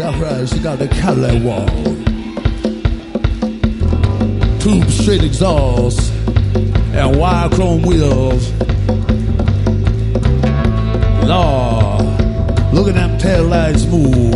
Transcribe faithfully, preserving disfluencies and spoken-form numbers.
That's right, she got the Cadillac wall. Tube straight exhaust and wide chrome wheels. Lord, look at them tail lights move.